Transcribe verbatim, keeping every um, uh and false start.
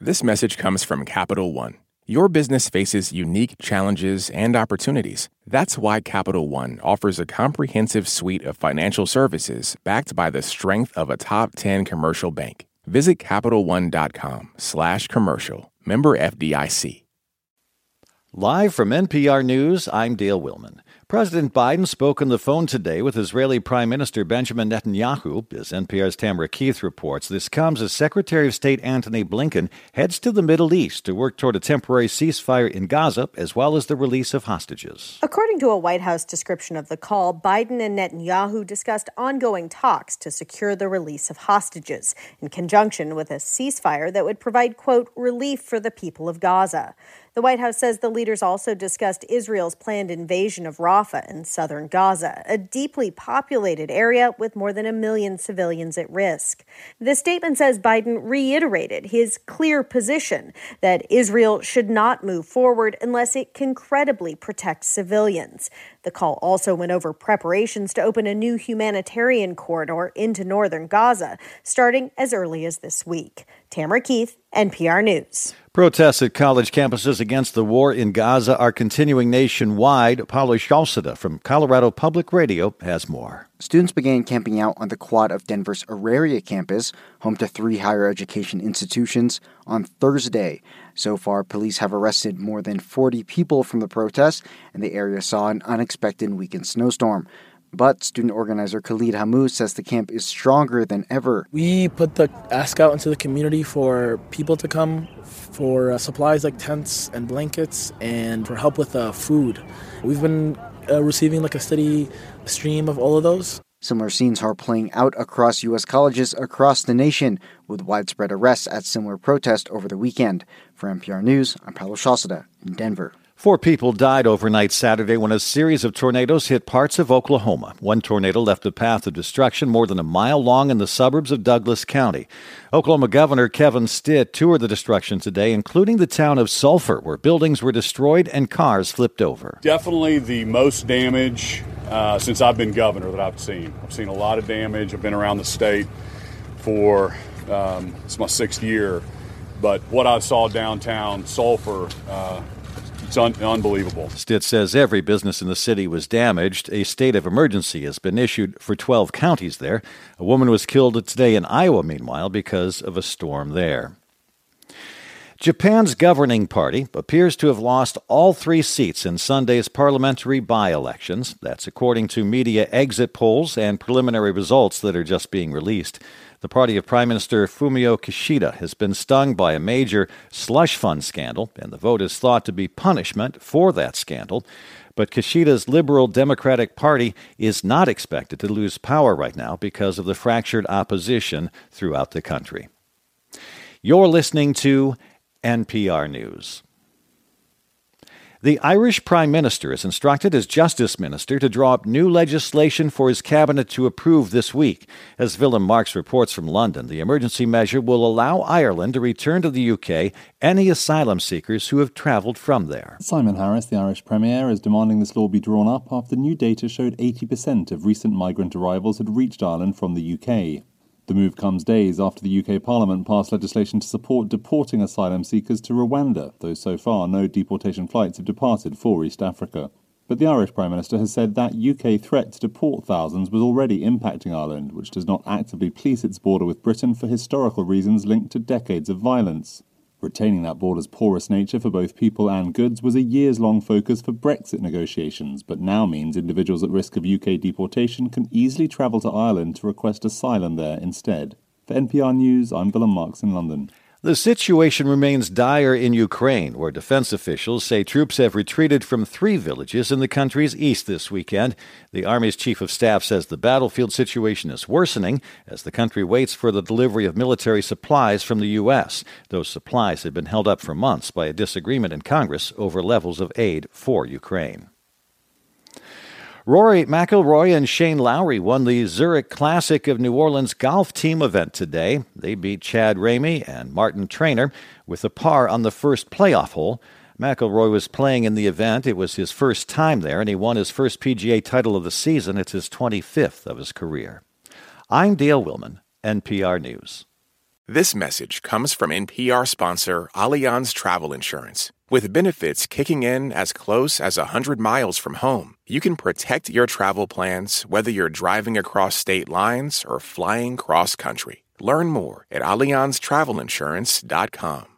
This message comes from Capital One. Your business faces unique challenges and opportunities. That's why Capital One offers a comprehensive suite of financial services backed by the strength of a top ten commercial bank. Visit CapitalOne.com slash commercial. Member F D I C. Live from N P R News, I'm Dale Willman. President Biden spoke on the phone today with Israeli Prime Minister Benjamin Netanyahu. As N P R's Tamara Keith reports, this comes as Secretary of State Antony Blinken heads to the Middle East to work toward a temporary ceasefire in Gaza, as well as the release of hostages. According to a White House description of the call, Biden and Netanyahu discussed ongoing talks to secure the release of hostages in conjunction with a ceasefire that would provide, quote, relief for the people of Gaza. The White House says the leaders also discussed Israel's planned invasion of Rafah in southern Gaza, a deeply populated area with more than a million civilians at risk. The statement says Biden reiterated his clear position that Israel should not move forward unless it can credibly protect civilians. The call also went over preparations to open a new humanitarian corridor into northern Gaza, starting as early as this week. Tamara Keith, N P R News. Protests at college campuses against the war in Gaza are continuing nationwide. Paulo Shalceda from Colorado Public Radio has more. Students began camping out on the quad of Denver's Auraria campus, home to three higher education institutions, on Thursday. So far, police have arrested more than forty people from the protests, and the area saw an unexpected weekend snowstorm. But student organizer Khalid Hammoud says the camp is stronger than ever. We put the ask out into the community for people to come for uh, supplies like tents and blankets and for help with uh, food. We've been uh, receiving like a steady stream of all of those. Similar scenes are playing out across U S colleges across the nation, with widespread arrests at similar protests over the weekend. For N P R News, I'm Paulo Shalceda in Denver. Four people died overnight Saturday when a series of tornadoes hit parts of Oklahoma. One tornado left a path of destruction more than a mile long in the suburbs of Douglas County. Oklahoma Governor Kevin Stitt toured the destruction today, including the town of Sulphur, where buildings were destroyed and cars flipped over. Definitely the most damage uh, since I've been governor that I've seen. I've seen a lot of damage. I've been around the state for, um, it's my sixth year. But what I saw downtown Sulphur, uh, It's un- unbelievable. Stitt says every business in the city was damaged. A state of emergency has been issued for twelve counties there. A woman was killed today in Iowa, meanwhile, because of a storm there. Japan's governing party appears to have lost all three seats in Sunday's parliamentary by-elections. That's according to media exit polls and preliminary results that are just being released. The party of Prime Minister Fumio Kishida has been stung by a major slush fund scandal, and the vote is thought to be punishment for that scandal. But Kishida's Liberal Democratic Party is not expected to lose power right now because of the fractured opposition throughout the country. You're listening to N P R News. The Irish Prime Minister is instructed as Justice Minister to draw up new legislation for his cabinet to approve this week. As Willem Marks reports from London, the emergency measure will allow Ireland to return to the U K any asylum seekers who have travelled from there. Simon Harris, the Irish Premier, is demanding this law be drawn up after new data showed eighty percent of recent migrant arrivals had reached Ireland from the U K. The move comes days after the U K Parliament passed legislation to support deporting asylum seekers to Rwanda, though so far no deportation flights have departed for East Africa. But the Irish Prime Minister has said that U K threat to deport thousands was already impacting Ireland, which does not actively police its border with Britain for historical reasons linked to decades of violence. Retaining that border's porous nature for both people and goods was a years-long focus for Brexit negotiations, but now means individuals at risk of U K deportation can easily travel to Ireland to request asylum there instead. For N P R News, I'm Willem Marks in London. The situation remains dire in Ukraine, where defense officials say troops have retreated from three villages in the country's east this weekend. The Army's chief of staff says the battlefield situation is worsening as the country waits for the delivery of military supplies from the U S. Those supplies have been held up for months by a disagreement in Congress over levels of aid for Ukraine. Rory McIlroy and Shane Lowry won the Zurich Classic of New Orleans golf team event today. They beat Chad Ramey and Martin Traynor with a par on the first playoff hole. McIlroy was playing in the event. It was his first time there, and he won his first P G A title of the season. It's his twenty-fifth of his career. I'm Dale Willman, N P R News. This message comes from N P R sponsor Allianz Travel Insurance. With benefits kicking in as close as one hundred miles from home, you can protect your travel plans whether you're driving across state lines or flying cross-country. Learn more at allianz travel insurance dot com.